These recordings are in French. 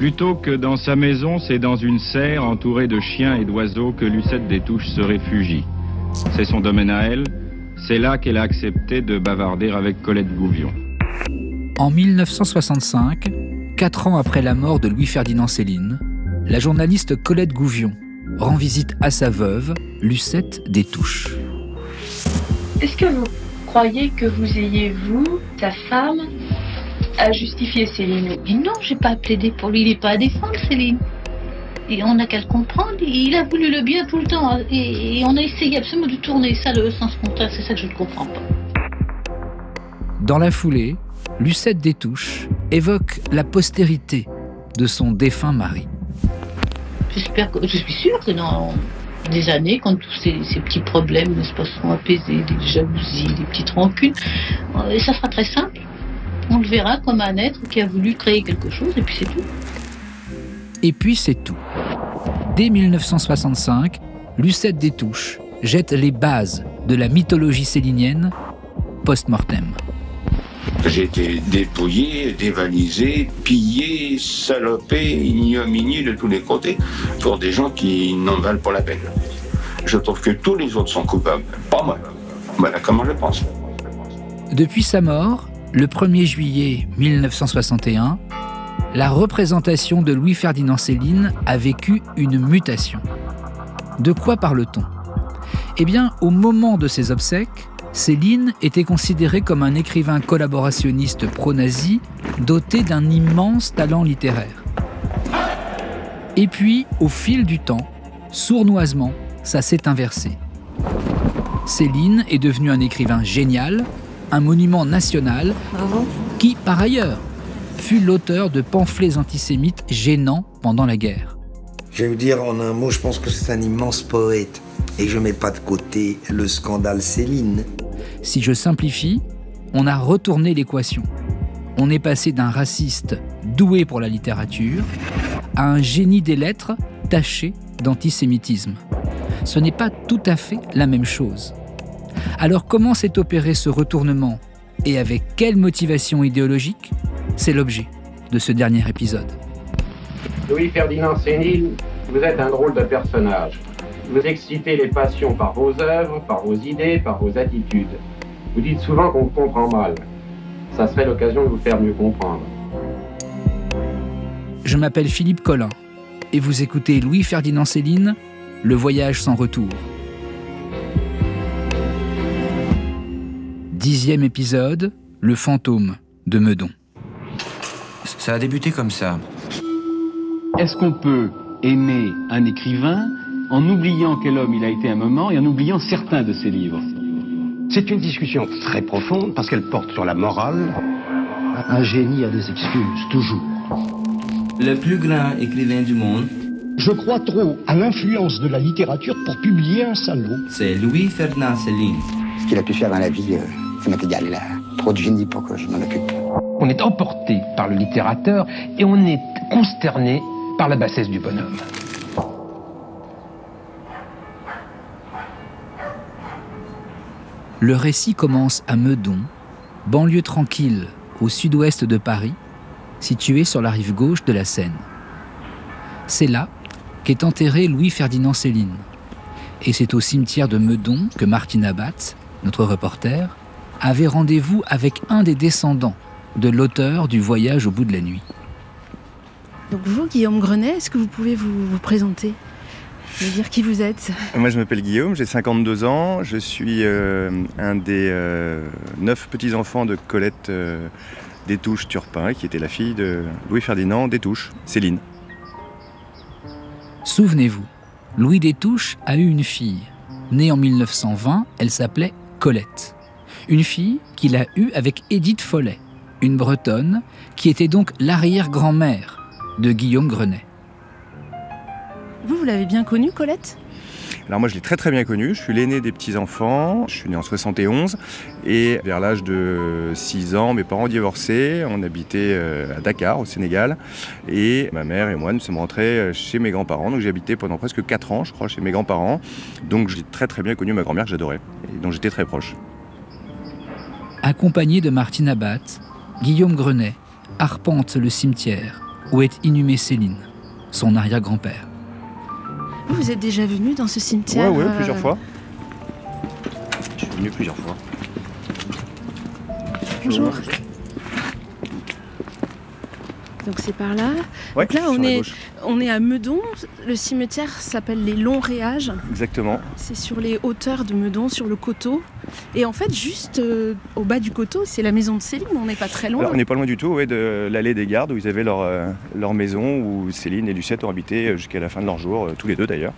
Plutôt que dans sa maison, c'est dans une serre entourée de chiens et d'oiseaux que Lucette des Touches se réfugie. C'est son domaine à elle. C'est là qu'elle a accepté de bavarder avec Colette Gouvion. En 1965, 4 ans après la mort de Louis-Ferdinand Céline, la journaliste Colette Gouvion rend visite à sa veuve, Lucette des Touches. Est-ce que vous croyez que vous ayez, vous, sa femme, à justifier Céline? Et non, j'ai pas plaidé pour lui, il n'est pas à défendre Céline. Et on n'a qu'à le comprendre, il a voulu le bien tout le temps. Et on a essayé absolument de tourner ça le sens contraire, c'est ça que je ne comprends pas. Dans la foulée, Lucette des Touches évoque la postérité de son défunt mari. Je suis sûre que dans des années, quand tous ces petits problèmes ne se seront apaisés, des jalousies, des petites rancunes, ça sera très simple. On le verra comme un être qui a voulu créer quelque chose, et puis c'est tout. Et puis c'est tout. Dès 1965, Lucette des Touches jette les bases de la mythologie célinienne post-mortem. J'ai été dépouillé, dévalisé, pillé, salopé, ignominé de tous les côtés pour des gens qui n'en valent pas la peine. Je trouve que tous les autres sont coupables, pas moi. Voilà comment je pense. Depuis sa mort, le 1er juillet 1961, la représentation de Louis-Ferdinand Céline a vécu une mutation. De quoi parle-t-on ? Eh bien, au moment de ses obsèques, Céline était considérée comme un écrivain collaborationniste pro-nazi doté d'un immense talent littéraire. Et puis, au fil du temps, sournoisement, ça s'est inversé. Céline est devenue un écrivain génial, un monument national, qui, par ailleurs, fut l'auteur de pamphlets antisémites gênants pendant la guerre. Je vais vous dire en un mot, je pense que c'est un immense poète. Et je ne mets pas de côté le scandale Céline. Si je simplifie, on a retourné l'équation. On est passé d'un raciste doué pour la littérature à un génie des lettres taché d'antisémitisme. Ce n'est pas tout à fait la même chose. Alors comment s'est opéré ce retournement et avec quelle motivation idéologique ? C'est l'objet de ce dernier épisode. Louis-Ferdinand Céline, vous êtes un drôle de personnage. Vous excitez les passions par vos œuvres, par vos idées, par vos attitudes. Vous dites souvent qu'on vous comprend mal. Ça serait l'occasion de vous faire mieux comprendre. Je m'appelle Philippe Collin et vous écoutez Louis-Ferdinand Céline, Le voyage sans retour. 10e épisode, Le fantôme de Meudon. Ça a débuté comme ça. Est-ce qu'on peut aimer un écrivain en oubliant quel homme il a été un moment et en oubliant certains de ses livres? C'est une discussion très profonde parce qu'elle porte sur la morale. Un génie a des excuses, toujours. Le plus grand écrivain du monde. Je crois trop à l'influence de la littérature pour publier un salaud. C'est Louis-Ferdinand Céline. Ce qu'il a pu faire dans la vie, ça m'est égal. Il a trop de génie pour que je m'en occupe. On est emporté par le littérateur et on est consterné par la bassesse du bonhomme. Le récit commence à Meudon, banlieue tranquille au sud-ouest de Paris, située sur la rive gauche de la Seine. C'est là qu'est enterré Louis-Ferdinand Céline. Et c'est au cimetière de Meudon que Martine Abat, notre reporter, avait rendez-vous avec un des descendants de l'auteur du Voyage au bout de la nuit. Donc vous, Guillaume Grenet, est-ce que vous pouvez vous présenter ? Me dire qui vous êtes ? Moi je m'appelle Guillaume, j'ai 52 ans, je suis un des 9 petits-enfants de Colette des Touches Turpin, qui était la fille de Louis-Ferdinand des Touches, Céline. Souvenez-vous, Louis des Touches a eu une fille. Née en 1920, elle s'appelait Colette. Une fille qu'il a eue avec Édith Follet, une Bretonne qui était donc l'arrière-grand-mère de Guillaume Grenet. Vous l'avez bien connue, Colette ? Alors moi je l'ai très très bien connue, je suis l'aîné des petits-enfants, je suis né en 71 et vers l'âge de 6 ans, mes parents ont divorcé, on habitait à Dakar au Sénégal et ma mère et moi nous sommes rentrés chez mes grands-parents, donc j'ai habité pendant presque 4 ans je crois chez mes grands-parents, donc j'ai très très bien connu ma grand-mère que j'adorais et dont j'étais très proche. Accompagné de Martine Abat, Guillaume Grenet arpente le cimetière où est inhumée Céline, son arrière-grand-père. Vous êtes déjà venu dans ce cimetière? Oui, plusieurs fois. Je suis venu plusieurs fois. Bonjour. Donc c'est par là. Ouais, donc là on est à Meudon. Le cimetière s'appelle les Longs Réages. Exactement. C'est sur les hauteurs de Meudon, sur le coteau. Et en fait, juste au bas du coteau, c'est la maison de Céline. On n'est pas très loin. Alors, on n'est pas loin du tout, de l'allée des Gardes où ils avaient leur maison, où Céline et Lucette ont habité jusqu'à la fin de leur jour, tous les deux d'ailleurs.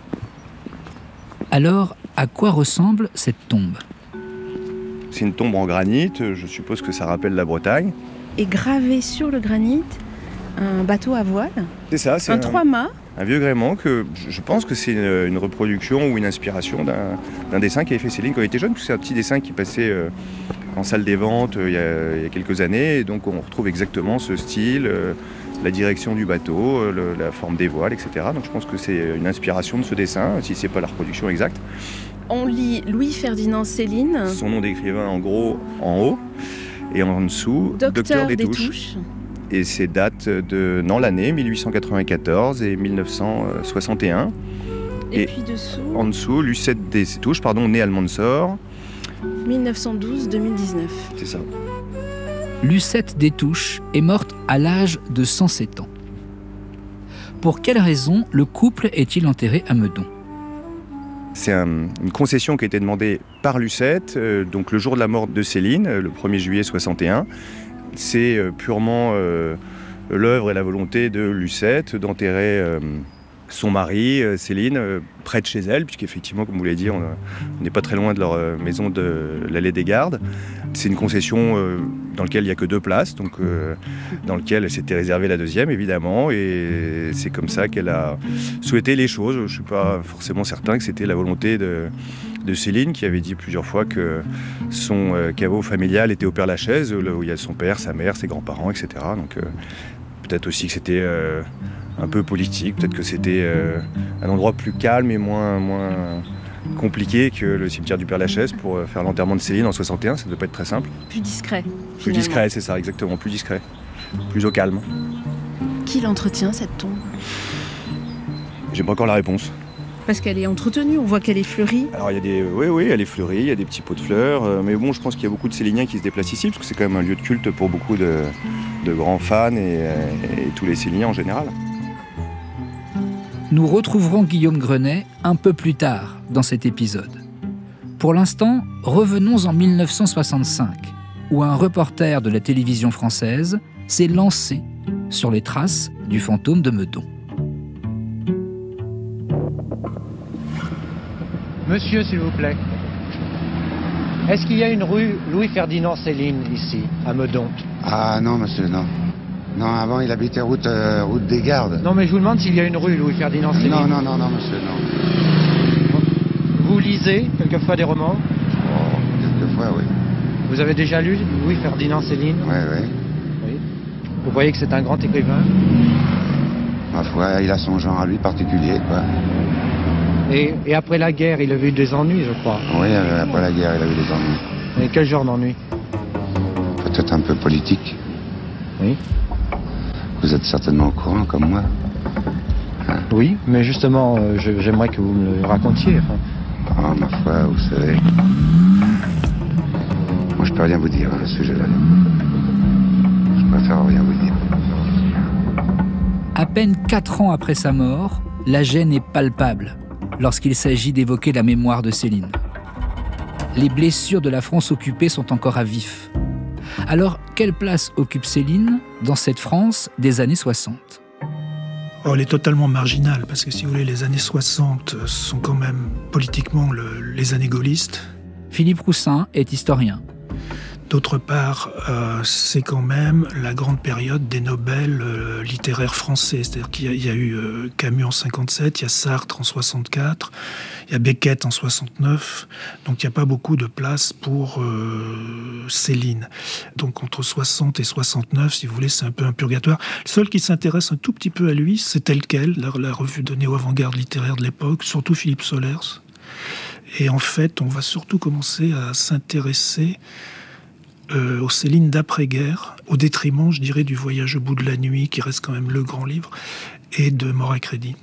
Alors, à quoi ressemble cette tombe? C'est une tombe en granit. Je suppose que ça rappelle la Bretagne. Et gravé sur le granit, un bateau à voile. C'est ça, c'est un 3-mâts. Un vieux gréement que je pense que c'est une reproduction ou une inspiration d'un dessin qu'avait fait Céline quand elle était jeune, parce que c'est un petit dessin qui passait en salle des ventes il y a quelques années, et donc on retrouve exactement ce style, la direction du bateau, la forme des voiles, etc. Donc je pense que c'est une inspiration de ce dessin, si c'est pas la reproduction exacte. On lit Louis-Ferdinand Céline. Son nom d'écrivain en gros en haut, et en dessous, Docteur des Touches. Et c'est date de l'année 1894 et 1961. Et puis dessous, en dessous, Lucette des Touches, née à Almansor. 1912-2019. C'est ça. Lucette des Touches est morte à l'âge de 107 ans. Pour quelle raison le couple est-il enterré à Meudon? C'est une concession qui a été demandée par Lucette, donc le jour de la mort de Céline, le 1er juillet 61. C'est purement l'œuvre et la volonté de Lucette d'enterrer son mari, Céline, près de chez elle, puisqu'effectivement, comme vous l'avez dit, on n'est pas très loin de leur maison de l'allée des Gardes. C'est une concession dans laquelle il n'y a que 2 places, donc dans laquelle elle s'était réservée la deuxième, évidemment, et c'est comme ça qu'elle a souhaité les choses. Je ne suis pas forcément certain que c'était la volonté de Céline, qui avait dit plusieurs fois que son caveau familial était au Père-Lachaise, là où il y a son père, sa mère, ses grands-parents, etc. Donc peut-être aussi que c'était un peu politique, peut-être que c'était un endroit plus calme et moins compliqué que le cimetière du Père-Lachaise pour faire l'enterrement de Céline en 61, ça ne doit pas être très simple. Plus discret. Plus discret, c'est ça, exactement, plus discret, plus au calme. Qui l'entretient, cette tombe? J'ai pas encore la réponse. Parce qu'elle est entretenue, on voit qu'elle est fleurie. Alors il y a oui, elle est fleurie, il y a des petits pots de fleurs, mais bon, je pense qu'il y a beaucoup de Céliniens qui se déplacent ici, parce que c'est quand même un lieu de culte pour beaucoup de grands fans et tous les Céliniens en général. Nous retrouverons Guillaume Grenet un peu plus tard dans cet épisode. Pour l'instant, revenons en 1965, où un reporter de la télévision française s'est lancé sur les traces du fantôme de Meudon. Monsieur, s'il vous plaît, est-ce qu'il y a une rue Louis-Ferdinand Céline ici, à Meudon? Ah non, monsieur, non. Non, avant, il habitait route des Gardes. Non, mais je vous demande s'il y a une rue Louis-Ferdinand Céline. Non, monsieur, non. Vous lisez quelquefois des romans? Oh, quelquefois, oui. Vous avez déjà lu Louis-Ferdinand Céline? Oui. Vous voyez que c'est un grand écrivain? Ma foi, il a son genre à lui particulier, quoi. Et après la guerre, il a eu des ennuis, je crois. Oui, après la guerre, il a eu des ennuis. Et quel genre d'ennuis? Peut-être un peu politique. Oui. Vous êtes certainement au courant, comme moi. Hein? Oui, mais justement, j'aimerais que vous me le racontiez. Ah, ma foi, vous savez... Moi, je peux rien vous dire à ce sujet-là. Je préfère rien vous dire. À peine 4 ans après sa mort, la gêne est palpable lorsqu'il s'agit d'évoquer la mémoire de Céline. Les blessures de la France occupée sont encore à vif. Alors, quelle place occupe Céline dans cette France des années 60 ? Elle est totalement marginale, parce que si vous voulez, les années 60 sont quand même politiquement les années gaullistes. Philippe Roussin est historien. D'autre part, c'est quand même la grande période des Nobel littéraires français. C'est-à-dire qu'il y a eu Camus en 57, il y a Sartre en 64, il y a Beckett en 69. Donc il n'y a pas beaucoup de place pour Céline. Donc entre 60 et 69, si vous voulez, c'est un peu un purgatoire. Le seul qui s'intéresse un tout petit peu à lui, c'est Tel Quel, la revue de néo-avant-garde littéraire de l'époque, surtout Philippe Solers. Et en fait, on va surtout commencer à s'intéresser aux Céline d'après-guerre, au détriment, je dirais, du Voyage au bout de la nuit, qui reste quand même le grand livre, et de Mort à crédit.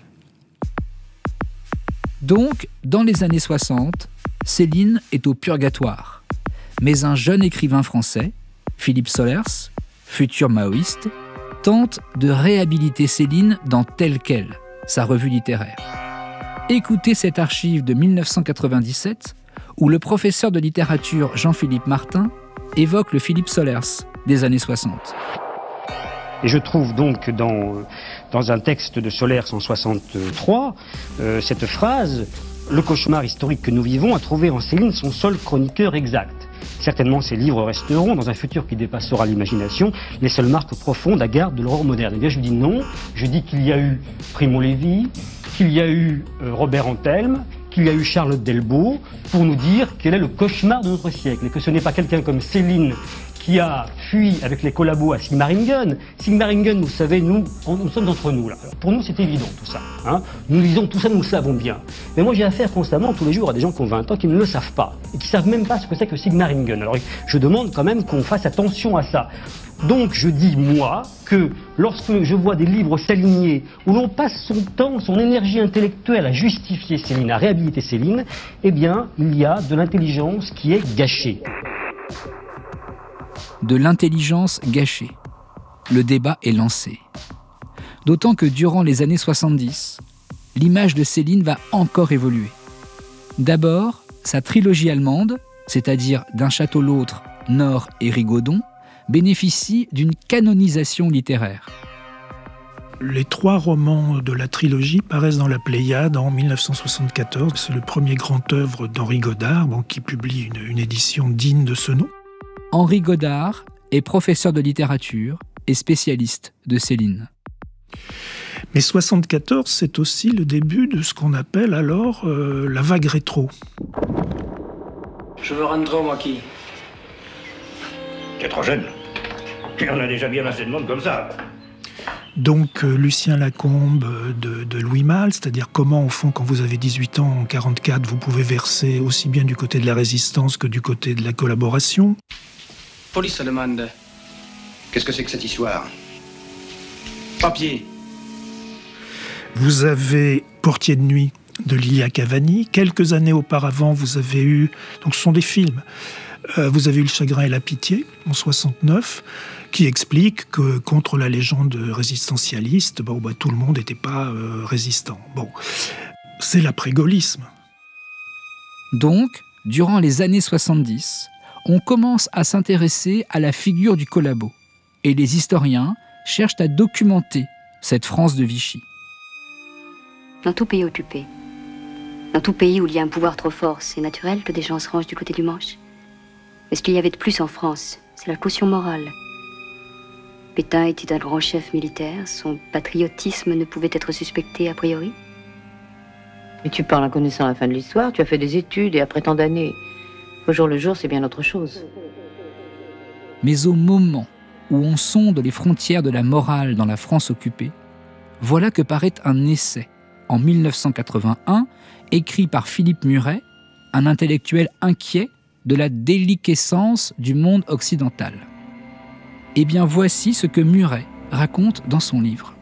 Donc, dans les années 60, Céline est au purgatoire. Mais un jeune écrivain français, Philippe Solers, futur maoïste, tente de réhabiliter Céline dans Telle Quelle, sa revue littéraire. Écoutez cette archive de 1997 où le professeur de littérature Jean-Philippe Martin évoque le Philippe Solers des années 60. Et je trouve donc dans un texte de Solers en 63, cette phrase « Le cauchemar historique que nous vivons a trouvé en Céline son seul chroniqueur exact. Certainement, ces livres resteront, dans un futur qui dépassera l'imagination, les seules marques profondes à garde de l'aurore moderne. » Et bien, je dis non. Je dis qu'il y a eu Primo Levi, qu'il y a eu Robert Antelme, qu'il y a eu Charlotte Delbo, pour nous dire quel est le cauchemar de notre siècle. Et que ce n'est pas quelqu'un comme Céline qui a fui avec les collabos à Sigmaringen. Sigmaringen, vous savez, nous sommes entre nous, là. Alors, pour nous, c'est évident, tout ça. Hein. Nous lisons tout ça, nous le savons bien. Mais moi, j'ai affaire constamment, tous les jours, à des gens qui ont 20 ans, qui ne le savent pas. Et qui ne savent même pas ce que c'est que Sigmaringen. Alors, je demande quand même qu'on fasse attention à ça. Donc, je dis, moi, que lorsque je vois des livres s'aligner, où l'on passe son temps, son énergie intellectuelle à justifier Céline, à réhabiliter Céline, eh bien, il y a de l'intelligence qui est gâchée. De l'intelligence gâchée. Le débat est lancé. D'autant que durant les années 70, l'image de Céline va encore évoluer. D'abord, sa trilogie allemande, c'est-à-dire D'un château l'autre, Nord et Rigaudon, bénéficie d'une canonisation littéraire. Les 3 romans de la trilogie paraissent dans la Pléiade en 1974. C'est le premier grand œuvre d'Henri Godard, qui publie une édition digne de ce nom. Henri Godard est professeur de littérature et spécialiste de Céline. Mais 74, c'est aussi le début de ce qu'on appelle alors la vague rétro. Je veux rentrer, moi qui. T'es trop jeune. Il y en a déjà bien assez de monde comme ça. Donc Lucien Lacombe de Louis Malle, c'est-à-dire comment, au fond, quand vous avez 18 ans, en 44, vous pouvez verser aussi bien du côté de la résistance que du côté de la collaboration. Police allemande. Qu'est-ce que c'est que cette histoire? Papier. Vous avez Portier de nuit de Lilia Cavani. Quelques années auparavant, vous avez eu... Donc ce sont des films. Vous avez eu Le chagrin et la pitié, en 69, qui explique que contre la légende résistentialiste, tout le monde n'était pas résistant. Bon, c'est l'après-gaullisme. Donc, durant les années 70, on commence à s'intéresser à la figure du collabo. Et les historiens cherchent à documenter cette France de Vichy. Dans tout pays occupé, dans tout pays où il y a un pouvoir trop fort, c'est naturel que des gens se rangent du côté du Manche. Mais ce qu'il y avait de plus en France, c'est la caution morale. Pétain était un grand chef militaire, son patriotisme ne pouvait être suspecté a priori. Mais tu parles en connaissant la fin de l'histoire, tu as fait des études et après tant d'années. Au jour le jour, c'est bien autre chose. Mais au moment où on sonde les frontières de la morale dans la France occupée, voilà que paraît un essai, en 1981, écrit par Philippe Muret, un intellectuel inquiet de la déliquescence du monde occidental. Eh bien, voici ce que Muret raconte dans son livre.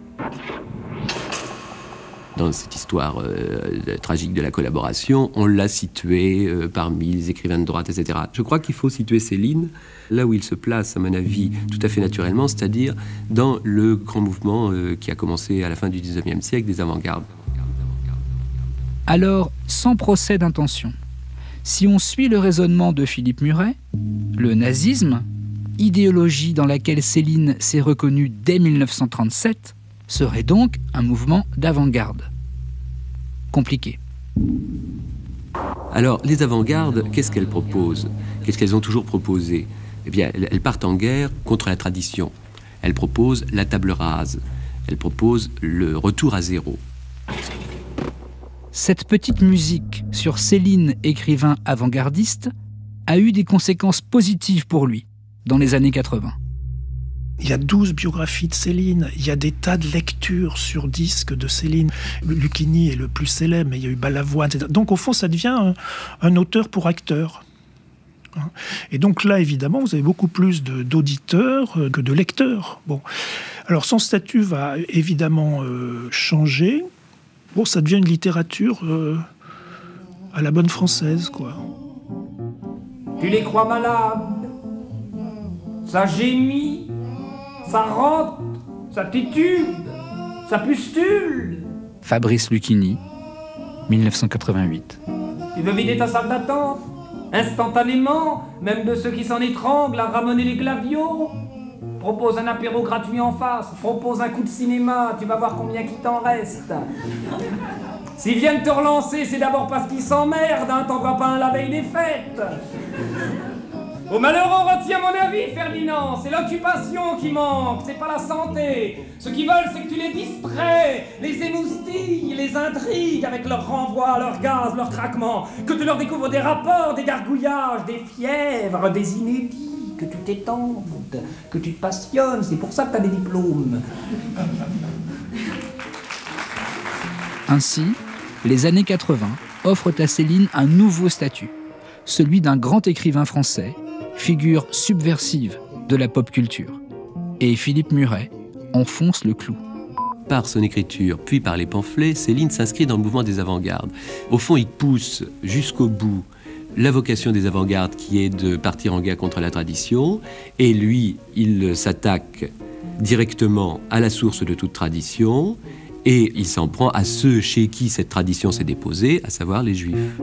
Dans cette histoire tragique de la collaboration, on l'a situé parmi les écrivains de droite, etc. Je crois qu'il faut situer Céline là où il se place, à mon avis, tout à fait naturellement, c'est-à-dire dans le grand mouvement qui a commencé à la fin du XIXe siècle, des avant-gardes. Alors, sans procès d'intention, si on suit le raisonnement de Philippe Muret, le nazisme, idéologie dans laquelle Céline s'est reconnue dès 1937, serait donc un mouvement d'avant-garde. Compliqué. Alors, les avant-gardes, qu'est-ce qu'elles proposent? Qu'est-ce qu'elles ont toujours proposé? Eh bien, elles partent en guerre contre la tradition. Elles proposent la table rase. Elles proposent le retour à zéro. Cette petite musique sur Céline, écrivain avant-gardiste, a eu des conséquences positives pour lui dans les années 80. Il y a 12 biographies de Céline, il y a des tas de lectures sur disques de Céline. Lucchini est le plus célèbre, mais il y a eu Balavoine, etc. Donc au fond, ça devient un auteur pour acteur. Et donc là, évidemment, vous avez beaucoup plus d'auditeurs que de lecteurs. Bon. Alors son statut va évidemment changer. Bon, ça devient une littérature à la bonne française, quoi. Tu les crois malades? Ça gémit, ça rentre, ça titube, ça pustule. Fabrice Lucchini, 1988. Tu veux vider ta salle d'attente? Instantanément, même de ceux qui s'en étranglent à ramener les claviots? Propose un apéro gratuit en face, propose un coup de cinéma, tu vas voir combien qu'il t'en reste. S'ils viennent te relancer, c'est d'abord parce qu'ils s'emmerdent, hein, t'en vois pas un la veille des fêtes. Au malheur, on retient mon avis, Ferdinand, c'est l'occupation qui manque, c'est pas la santé. Ce qu'ils veulent, c'est que tu les distrais, les émoustilles, les intrigues avec leurs renvois, leurs gaz, leurs craquements, que tu leur découvres des rapports, des gargouillages, des fièvres, des inédits, que tu t'étendes, que tu te passionnes, c'est pour ça que t'as des diplômes. Ainsi, les années 80 offrent à Céline un nouveau statut, celui d'un grand écrivain français, figure subversive de la pop culture. Et Philippe Muret enfonce le clou. Par son écriture, puis par les pamphlets, Céline s'inscrit dans le mouvement des avant-gardes. Au fond, il pousse jusqu'au bout la vocation des avant-gardes qui est de partir en guerre contre la tradition, et lui, il s'attaque directement à la source de toute tradition, et il s'en prend à ceux chez qui cette tradition s'est déposée, à savoir les Juifs.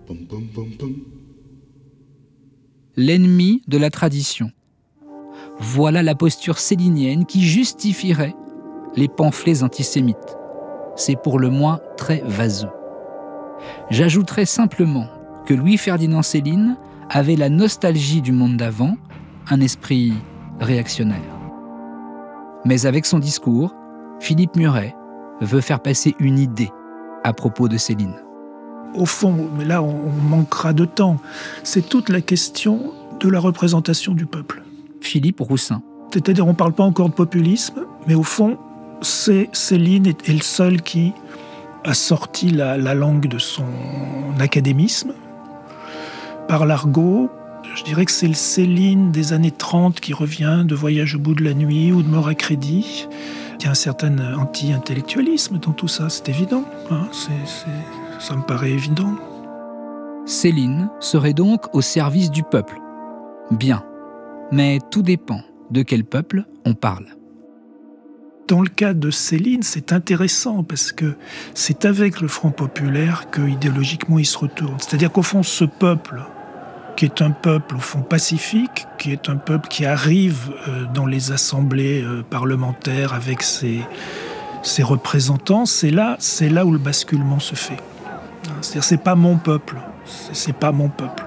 L'ennemi de la tradition. Voilà la posture célinienne qui justifierait les pamphlets antisémites. C'est pour le moins très vaseux. J'ajouterai simplement que Louis-Ferdinand Céline avait la nostalgie du monde d'avant, un esprit réactionnaire. Mais avec son discours, Philippe Muret veut faire passer une idée à propos de Céline. Au fond, mais là on manquera de temps, c'est toute la question de la représentation du peuple. Philippe Roussin. C'est-à-dire on ne parle pas encore de populisme, mais au fond, Céline est le seul qui a sorti la langue de son académisme. Par l'argot, je dirais que c'est le Céline des années 30 qui revient de Voyage au bout de la nuit ou de Mort à crédit. Il y a un certain anti-intellectualisme dans tout ça, c'est évident. Hein, ça me paraît évident. Céline serait donc au service du peuple. Bien, mais tout dépend de quel peuple on parle. Dans le cas de Céline, c'est intéressant parce que c'est avec le Front populaire que idéologiquement il se retourne. C'est-à-dire qu'au fond, ce peuple, qui est un peuple au fond pacifique, qui est un peuple qui arrive dans les assemblées parlementaires avec ses représentants, c'est là où le basculement se fait. C'est-à-dire, c'est pas mon peuple, c'est pas mon peuple.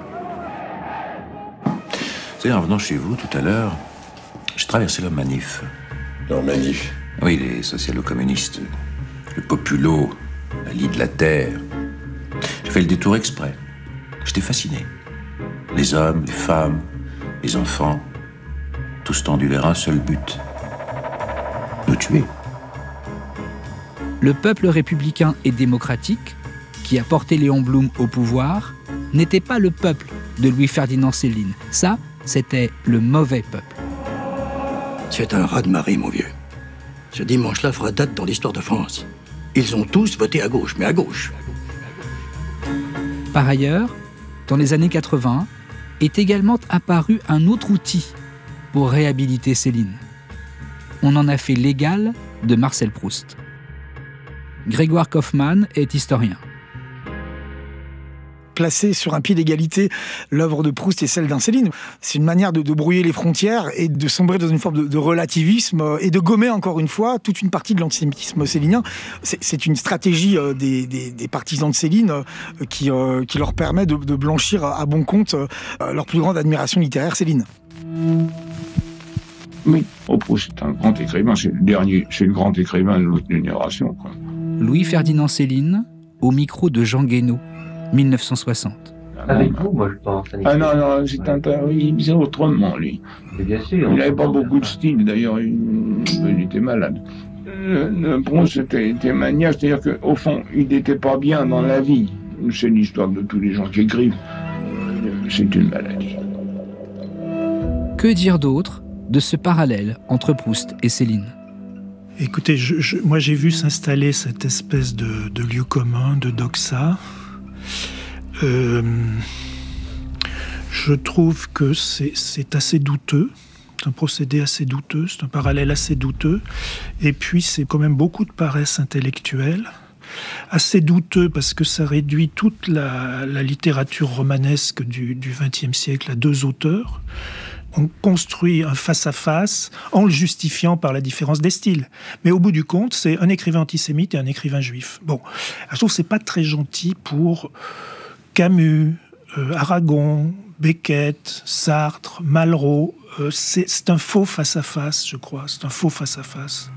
Vous savez, en venant chez vous tout à l'heure, j'ai traversé le Manif. Le Manif? Oui, les socialo-communistes, le populo, la lie de la terre. J'ai fait le détour exprès. J'étais fasciné. Les hommes, les femmes, les enfants, tous tendus vers un seul but. Nous tuer. Le peuple républicain et démocratique, qui a porté Léon Blum au pouvoir, n'était pas le peuple de Louis-Ferdinand Céline. Ça, c'était le mauvais peuple. C'est un raz-de-marée, mon vieux. Ce dimanche-là fera date dans l'histoire de France. Ils ont tous voté à gauche, mais à gauche. Par ailleurs, dans les années 80, est également apparu un autre outil pour réhabiliter Céline. On en a fait l'égal de Marcel Proust. Grégoire Kaufmann est historien. Placer sur un pied d'égalité l'œuvre de Proust et celle d'un Céline, c'est une manière de brouiller les frontières et de sombrer dans une forme de relativisme et de gommer encore une fois toute une partie de l'antisémitisme célinien. C'est une stratégie des partisans de Céline qui leur permet de blanchir à bon compte leur plus grande admiration littéraire, Céline. Oui, Proust est un grand écrivain, c'est le grand écrivain de notre génération, quoi. Louis-Ferdinand Céline, au micro de Jean Guénaud, 1960. Avec vous, moi, je pense. Ah non, c'est il faisait autrement, lui. Mais bien sûr. Il n'avait pas beaucoup de style, d'ailleurs, il était malade. Proust était maniaque, c'est-à-dire qu'au fond, il n'était pas bien dans la vie. C'est l'histoire de tous les gens qui écrivent. C'est une maladie. Que dire d'autre de ce parallèle entre Proust et Céline ? Écoutez, moi j'ai vu s'installer cette espèce de lieu commun, de doxa. Je trouve que c'est assez douteux. C'est un procédé assez douteux, c'est un parallèle assez douteux. Et puis c'est quand même beaucoup de paresse intellectuelle. Assez douteux parce que ça réduit toute la littérature romanesque du XXe siècle à deux auteurs. On construit un face-à-face en le justifiant par la différence des styles. Mais au bout du compte, c'est un écrivain antisémite et un écrivain juif. Bon, je trouve que c'est pas très gentil pour Camus, Aragon, Beckett, Sartre, Malraux. C'est un faux face-à-face, je crois. C'est un faux face-à-face.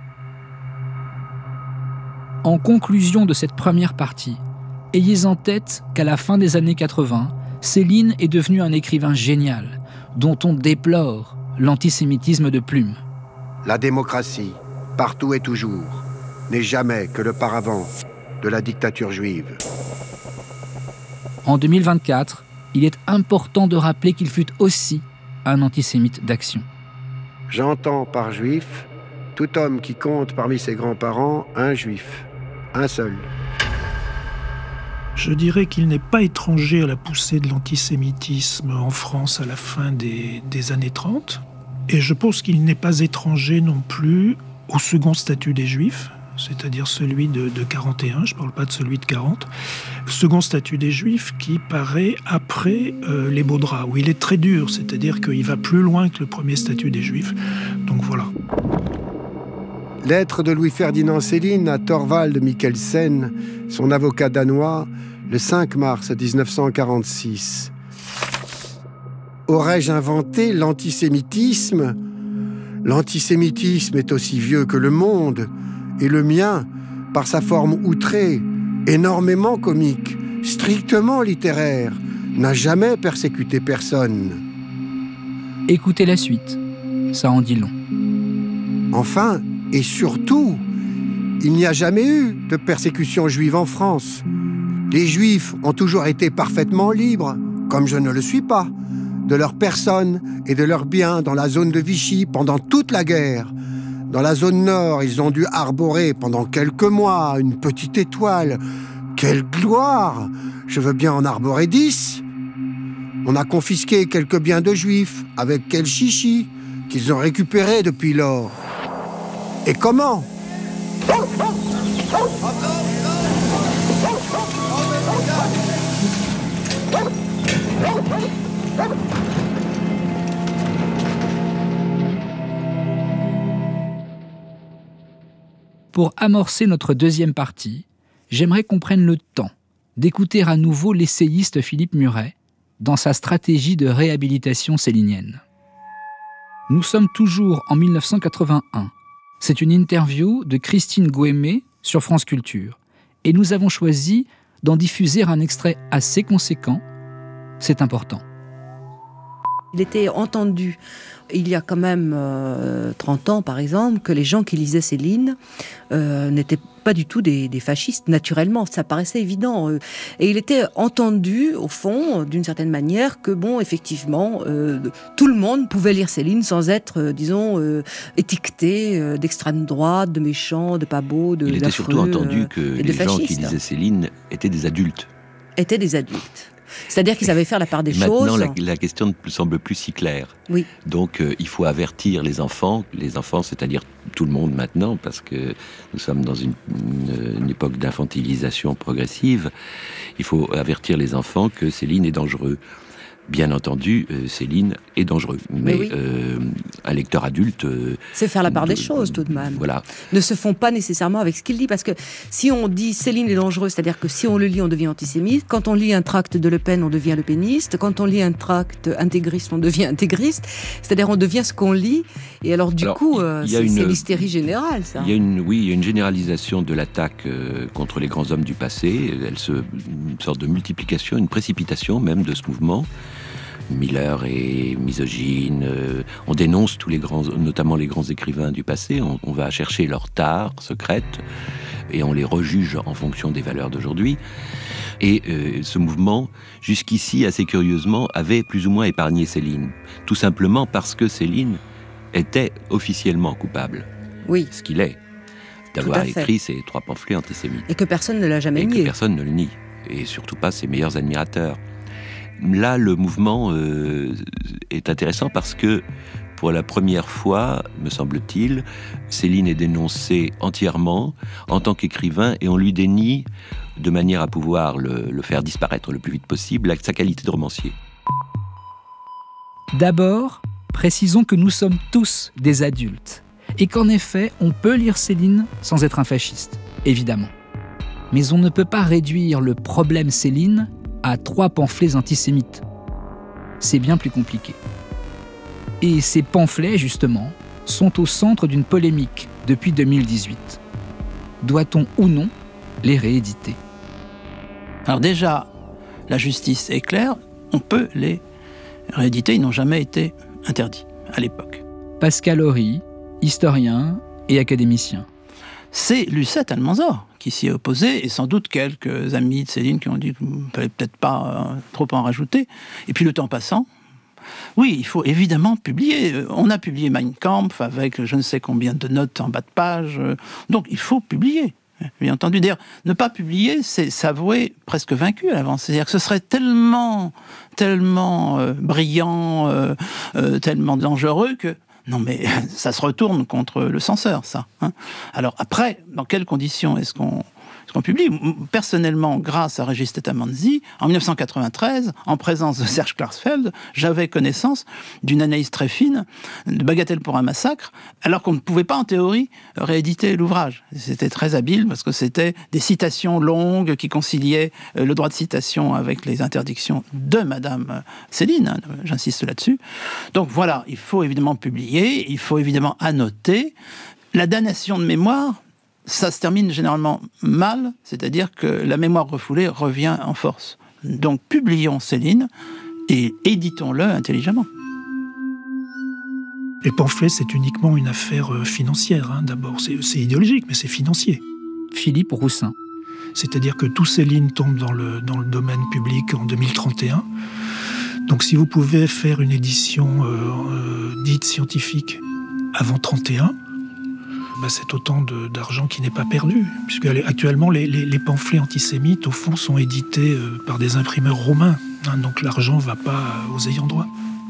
En conclusion de cette première partie, ayez en tête qu'à la fin des années 80, Céline est devenue un écrivain génial, dont on déplore l'antisémitisme de plume. La démocratie, partout et toujours, n'est jamais que le paravent de la dictature juive. En 2024, il est important de rappeler qu'il fut aussi un antisémite d'action. J'entends par juif tout homme qui compte parmi ses grands-parents un juif, un seul. Je dirais qu'il n'est pas étranger à la poussée de l'antisémitisme en France à la fin des années 30. Et je pense qu'il n'est pas étranger non plus au second statut des Juifs, c'est-à-dire celui de 41, je ne parle pas de celui de 40. Le second statut des Juifs qui paraît après les Baudrats, où il est très dur, c'est-à-dire qu'il va plus loin que le premier statut des Juifs. Donc voilà. Lettre de Louis-Ferdinand Céline à Thorvald Mikkelsen, son avocat danois, le 5 mars 1946. Aurais-je inventé l'antisémitisme ? L'antisémitisme est aussi vieux que le monde, et le mien, par sa forme outrée, énormément comique, strictement littéraire, n'a jamais persécuté personne. Écoutez la suite, ça en dit long. Enfin, et surtout, il n'y a jamais eu de persécution juive en France. Les Juifs ont toujours été parfaitement libres, comme je ne le suis pas, de leur personne et de leurs biens dans la zone de Vichy pendant toute la guerre. Dans la zone nord, ils ont dû arborer pendant quelques mois une petite étoile. Quelle gloire! Je veux bien en arborer 10. On a confisqué quelques biens de Juifs avec quel chichi qu'ils ont récupéré depuis lors. Et comment? Pour amorcer notre deuxième partie, j'aimerais qu'on prenne le temps d'écouter à nouveau l'essayiste Philippe Muret dans sa stratégie de réhabilitation célinienne. Nous sommes toujours en 1981. C'est une interview de Christine Goémé sur France Culture. Et nous avons choisi d'en diffuser un extrait assez conséquent. C'est important. Il était entendu, il y a quand même 30 ans par exemple, que les gens qui lisaient Céline n'étaient pas du tout des fascistes, naturellement, ça paraissait évident. Et il était entendu, au fond, d'une certaine manière, que bon, effectivement, tout le monde pouvait lire Céline sans être, disons, étiqueté d'extrême droite, de méchant, de pas beau, de Il était surtout entendu que les gens qui lisaient Céline étaient des adultes. Étaient des adultes. C'est-à-dire qu'ils savaient faire la part des choses. Maintenant, la question ne semble plus si claire. Oui. Donc, il faut avertir les enfants, c'est-à-dire tout le monde maintenant, parce que nous sommes dans une époque d'infantilisation progressive. Il faut avertir les enfants que Céline est dangereux. Bien entendu, Céline est dangereux. Mais oui. Un lecteur adulte... c'est faire la part des choses, tout de même. Voilà. Ne se font pas nécessairement avec ce qu'il dit. Parce que si on dit Céline est dangereux, c'est-à-dire que si on le lit, on devient antisémite. Quand on lit un tract de Le Pen, on devient lepéniste. Quand on lit un tract intégriste, on devient intégriste. C'est-à-dire on devient ce qu'on lit. Et alors, du coup, c'est l'hystérie générale, ça. Il y a une généralisation de l'attaque contre les grands hommes du passé. Une sorte de multiplication, une précipitation même de ce mouvement. Miller est misogyne, on dénonce tous les grands, notamment les grands écrivains du passé, on va chercher leur tare secrète et on les rejuge en fonction des valeurs d'aujourd'hui. Et ce mouvement, jusqu'ici, assez curieusement, avait plus ou moins épargné Céline. Tout simplement parce que Céline était officiellement coupable. Oui. Ce qu'il est. D'avoir écrit ces 3 pamphlets antisémites. Et que personne ne l'a jamais nié. Et que personne ne le nie. Et surtout pas ses meilleurs admirateurs. Là, le mouvement est intéressant parce que, pour la première fois, me semble-t-il, Céline est dénoncée entièrement en tant qu'écrivain et on lui dénie, de manière à pouvoir le faire disparaître le plus vite possible, sa qualité de romancier. D'abord, précisons que nous sommes tous des adultes et qu'en effet, on peut lire Céline sans être un fasciste, évidemment. Mais on ne peut pas réduire le problème Céline à 3 pamphlets antisémites. C'est bien plus compliqué. Et ces pamphlets, justement, sont au centre d'une polémique depuis 2018. Doit-on ou non les rééditer ? Alors déjà, la justice est claire, on peut les rééditer, ils n'ont jamais été interdits à l'époque. Pascal Horry, historien et académicien. C'est Lucette Almanzor qui s'y est opposé, et sans doute quelques amis de Céline qui ont dit qu'il ne fallait peut-être pas trop en rajouter. Et puis le temps passant, oui, il faut évidemment publier. On a publié Mein Kampf avec je ne sais combien de notes en bas de page. Donc il faut publier, bien entendu. D'ailleurs, ne pas publier, c'est s'avouer presque vaincu à l'avance. C'est-à-dire que ce serait tellement brillant, tellement dangereux que... Non, mais ça se retourne contre le censeur, ça. Hein. Alors après, dans quelles conditions est-ce qu'on publie ? Personnellement, grâce à Régis Tetamanzi, en 1993, en présence de Serge Klarsfeld, j'avais connaissance d'une analyse très fine de Bagatelle pour un massacre, alors qu'on ne pouvait pas, en théorie, rééditer l'ouvrage. C'était très habile, parce que c'était des citations longues qui conciliaient le droit de citation avec les interdictions de Madame Céline, hein, j'insiste là-dessus. Donc voilà, il faut évidemment publier, il faut évidemment annoter. La damnation de mémoire, ça se termine généralement mal, c'est-à-dire que la mémoire refoulée revient en force. Donc publions Céline et éditons-le intelligemment. Les pamphlets, c'est uniquement une affaire financière, hein, d'abord. C'est idéologique, mais c'est financier. Philippe Roussin. C'est-à-dire que tout Céline tombe dans le domaine public en 2031. Donc si vous pouvez faire une édition dite scientifique avant 31, c'est autant d'argent qui n'est pas perdu. Puisque actuellement, les pamphlets antisémites, au fond, sont édités par des imprimeurs romains. Hein, donc l'argent ne va pas aux ayants droit.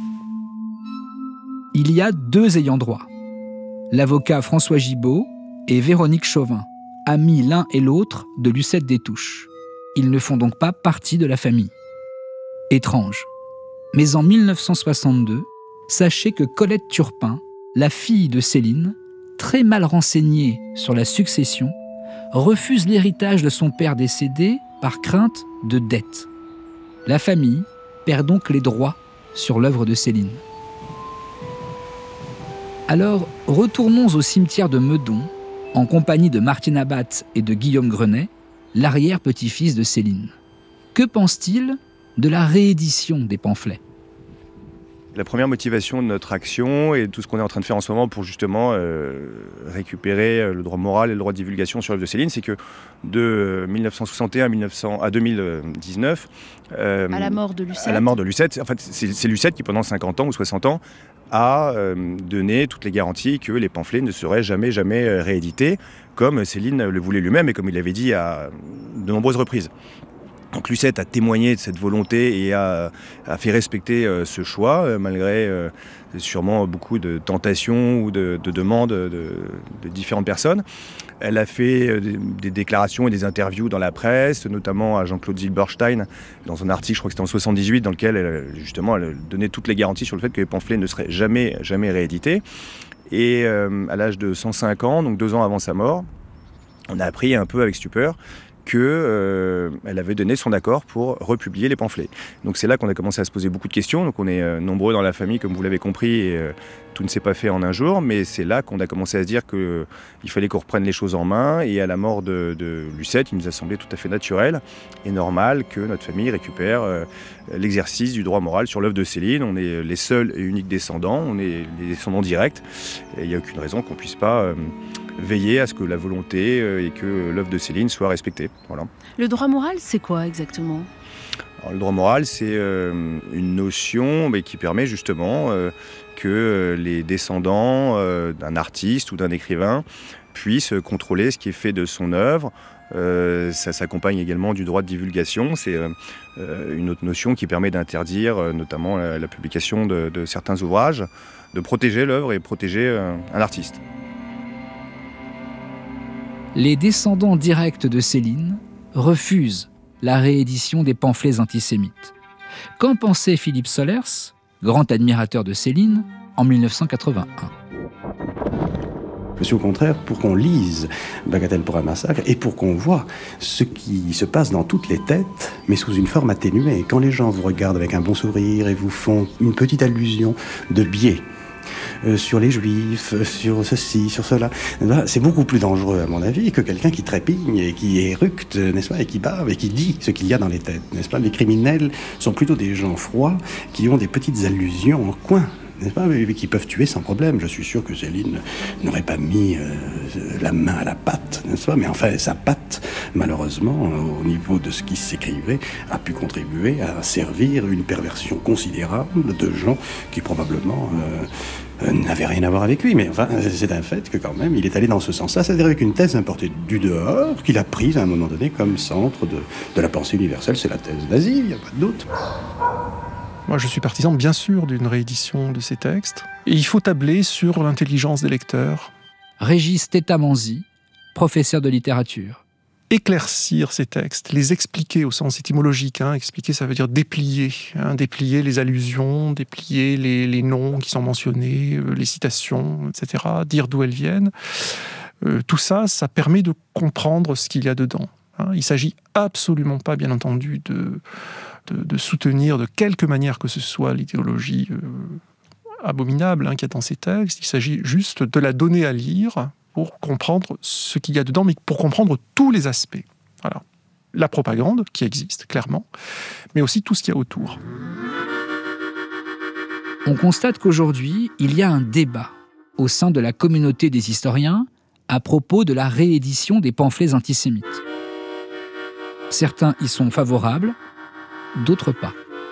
Il y a 2 ayants droit. L'avocat François Gibault et Véronique Chauvin, amis l'un et l'autre de Lucette Détouche. Ils ne font donc pas partie de la famille. Étrange. Mais en 1962, sachez que Colette Turpin, la fille de Céline, très mal renseignée sur la succession, refuse l'héritage de son père décédé par crainte de dette. La famille perd donc les droits sur l'œuvre de Céline. Alors, retournons au cimetière de Meudon, en compagnie de Martine Abat et de Guillaume Grenet, l'arrière-petit-fils de Céline. Que pense-t-il de la réédition des pamphlets ? La première motivation de notre action et tout ce qu'on est en train de faire en ce moment pour justement récupérer le droit moral et le droit de divulgation sur l'œuvre de Céline, c'est que de 1961 à 2019, à la mort de Lucette, en fait, c'est Lucette qui pendant 50 ans ou 60 ans a donné toutes les garanties que les pamphlets ne seraient jamais réédités, comme Céline le voulait lui-même et comme il l'avait dit à de nombreuses reprises. Donc Lucette a témoigné de cette volonté et a fait respecter ce choix, malgré sûrement beaucoup de tentations ou de demandes de différentes personnes. Elle a fait des déclarations et des interviews dans la presse, notamment à Jean-Claude Zilberstein, dans un article, je crois que c'était en 78, dans lequel elle donnait toutes les garanties sur le fait que les pamphlets ne seraient jamais réédités. Et à l'âge de 105 ans, donc 2 ans avant sa mort, on a appris un peu avec stupeur qu'elle avait donné son accord pour republier les pamphlets. Donc c'est là qu'on a commencé à se poser beaucoup de questions. Donc on est nombreux dans la famille, comme vous l'avez compris, et tout ne s'est pas fait en un jour, mais c'est là qu'on a commencé à se dire qu'il fallait qu'on reprenne les choses en main. Et à la mort de Lucette, il nous a semblé tout à fait naturel et normal que notre famille récupère l'exercice du droit moral sur l'œuvre de Céline. On est les seuls et uniques descendants, on est les descendants directs, et il n'y a aucune raison qu'on ne puisse pas veiller à ce que la volonté et que l'œuvre de Céline soit respectée. Voilà. Le droit moral, c'est quoi exactement ? Alors, le droit moral, c'est une notion qui permet justement que les descendants d'un artiste ou d'un écrivain puissent contrôler ce qui est fait de son œuvre. Ça s'accompagne également du droit de divulgation. C'est une autre notion qui permet d'interdire notamment la publication de certains ouvrages, de protéger l'œuvre et protéger un artiste. Les descendants directs de Céline refusent la réédition des pamphlets antisémites. Qu'en pensait Philippe Solers, grand admirateur de Céline, en 1981 ? Je suis au contraire pour qu'on lise Bagatelle pour un massacre et pour qu'on voit ce qui se passe dans toutes les têtes, mais sous une forme atténuée. Quand les gens vous regardent avec un bon sourire et vous font une petite allusion de biais sur les juifs, sur ceci, sur cela, c'est beaucoup plus dangereux à mon avis que quelqu'un qui trépigne et qui éructe, n'est-ce pas, et qui bave et qui dit ce qu'il y a dans les têtes, n'est-ce pas. Les criminels sont plutôt des gens froids qui ont des petites allusions en coin, n'est-ce pas, mais qui peuvent tuer sans problème. Je suis sûr que Céline n'aurait pas mis la main à la pâte, n'est-ce pas, mais enfin, sa pâte, malheureusement, au niveau de ce qui s'écrivait, a pu contribuer à servir une perversion considérable de gens qui probablement n'avaient rien à voir avec lui. Mais enfin, c'est un fait que quand même, il est allé dans ce sens-là, c'est-à-dire avec une thèse importée du dehors, qu'il a prise à un moment donné comme centre de la pensée universelle. C'est la thèse nazie, il n'y a pas de doute. Moi, je suis partisan, bien sûr, d'une réédition de ces textes. Et il faut tabler sur l'intelligence des lecteurs. Régis Tetamanzi, professeur de littérature. Éclaircir ces textes, les expliquer au sens étymologique. Expliquer, ça veut dire déplier. Déplier les allusions, déplier les noms qui sont mentionnés, les citations, etc. Dire d'où elles viennent. Tout ça, ça permet de comprendre ce qu'il y a dedans. Il ne s'agit absolument pas, bien entendu, de soutenir de quelque manière que ce soit l'idéologie abominable qu'il y a dans ces textes. Il s'agit juste de la donner à lire pour comprendre ce qu'il y a dedans, mais pour comprendre tous les aspects. Voilà. La propagande, qui existe, clairement, mais aussi tout ce qu'il y a autour. On constate qu'aujourd'hui, il y a un débat au sein de la communauté des historiens à propos de la réédition des pamphlets antisémites. Certains y sont favorables, d'autres pas.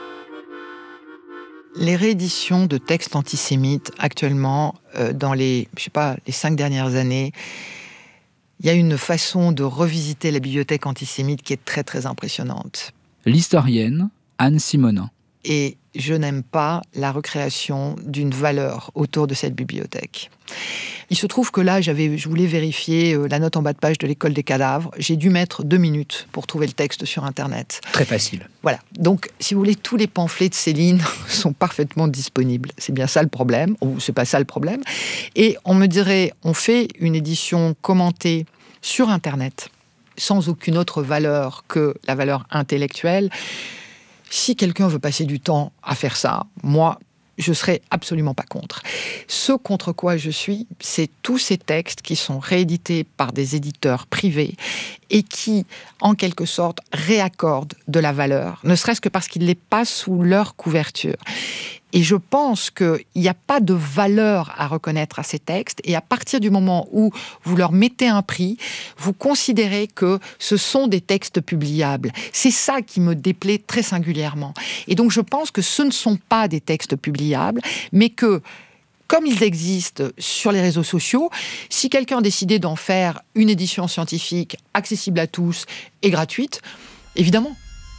Les rééditions de textes antisémites actuellement, dans les 5 dernières années, il y a une façon de revisiter la bibliothèque antisémite qui est très très impressionnante. L'historienne Anne Simonin. Et je n'aime pas la recréation d'une valeur autour de cette bibliothèque. Il se trouve que là, je voulais vérifier la note en bas de page de l'école des cadavres. J'ai dû mettre 2 minutes pour trouver le texte sur Internet. Très facile. Voilà. Donc, si vous voulez, tous les pamphlets de Céline sont parfaitement disponibles. C'est bien ça le problème, ou c'est pas ça le problème. Et on me dirait, on fait une édition commentée sur Internet, sans aucune autre valeur que la valeur intellectuelle. Si quelqu'un veut passer du temps à faire ça, moi, je serais absolument pas contre. Ce contre quoi je suis, c'est tous ces textes qui sont réédités par des éditeurs privés et qui, en quelque sorte, réaccordent de la valeur, ne serait-ce que parce qu'ils les passent sous leur couverture. Et je pense qu'il n'y a pas de valeur à reconnaître à ces textes. Et à partir du moment où vous leur mettez un prix, vous considérez que ce sont des textes publiables. C'est ça qui me déplaît très singulièrement. Et donc je pense que ce ne sont pas des textes publiables, mais que, comme ils existent sur les réseaux sociaux, si quelqu'un décidait d'en faire une édition scientifique accessible à tous et gratuite, évidemment.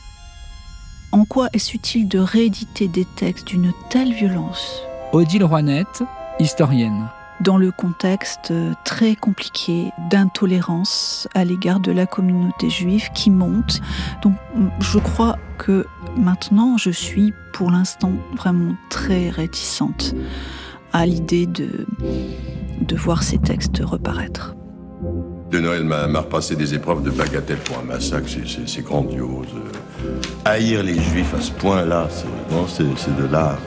En quoi est-ce utile de rééditer des textes d'une telle violence ? Odile Roinette, historienne. Dans le contexte très compliqué d'intolérance à l'égard de la communauté juive qui monte. Donc je crois que maintenant je suis pour l'instant vraiment très réticente à l'idée de voir ces textes reparaître. De Noël m'a repassé des épreuves de Bagatelle pour un massacre, c'est grandiose. Haïr les Juifs à ce point-là, c'est de l'art.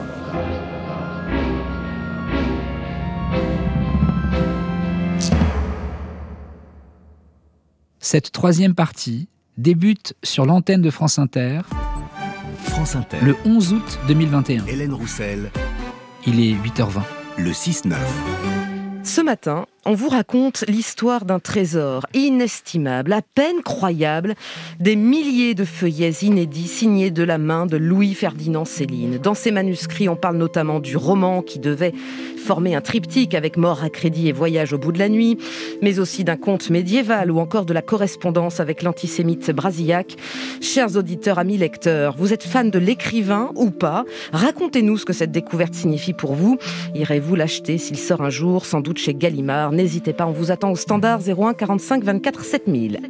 Cette troisième partie débute sur l'antenne de France Inter, le 11 août 2021. Hélène Roussel. Il est 8h20. Le 6-9. Ce matin, on vous raconte l'histoire d'un trésor inestimable, à peine croyable, des milliers de feuillets inédits signés de la main de Louis-Ferdinand Céline. Dans ces manuscrits, on parle notamment du roman qui devait former un triptyque avec Mort à crédit et Voyage au bout de la nuit, mais aussi d'un conte médiéval ou encore de la correspondance avec l'antisémite Brasillac. Chers auditeurs, amis lecteurs, vous êtes fans de l'écrivain ou pas? Racontez-nous ce que cette découverte signifie pour vous. Irez-vous l'acheter s'il sort un jour, sans doute chez Gallimard? N'hésitez pas, on vous attend au standard 01 45 24 7000.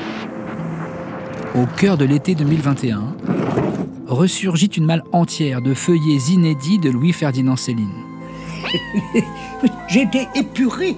Au cœur de l'été 2021, ressurgit une malle entière de feuillets inédits de Louis-Ferdinand Céline. J'étais épuré.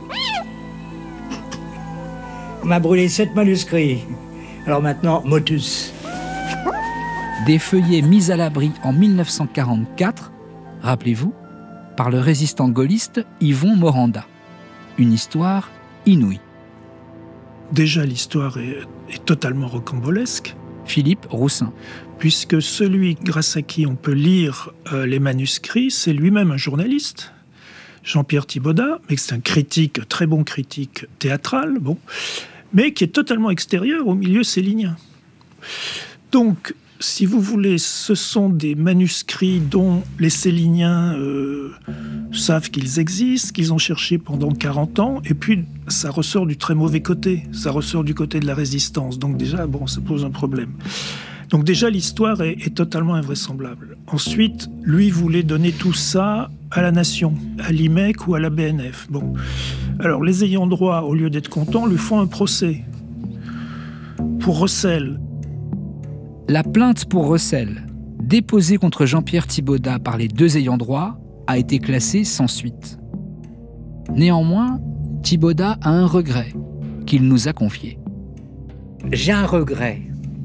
On m'a brûlé 7 manuscrits. Alors maintenant, motus. Des feuillets mis à l'abri en 1944, rappelez-vous, par le résistant gaulliste Yvon Moranda. Une histoire inouïe. Déjà, l'histoire est totalement rocambolesque. Philippe Roussin. Puisque celui grâce à qui on peut lire les manuscrits, c'est lui-même un journaliste, Jean-Pierre Thibaudat, mais c'est un critique, très bon critique théâtral, mais qui est totalement extérieur au milieu célinien. Donc, si vous voulez, ce sont des manuscrits dont les Céliniens savent qu'ils existent, qu'ils ont cherché pendant 40 ans, et puis ça ressort du très mauvais côté, ça ressort du côté de la résistance. Donc déjà, ça pose un problème. Donc déjà, l'histoire est totalement invraisemblable. Ensuite, lui voulait donner tout ça à la nation, à l'IMEC ou à la BNF. Alors les ayants droit, au lieu d'être contents, lui font un procès pour recel. La plainte pour recel, déposée contre Jean-Pierre Thibaudat par les deux ayants droit, a été classée sans suite. Néanmoins, Thibaudat a un regret qu'il nous a confié. J'ai un regret,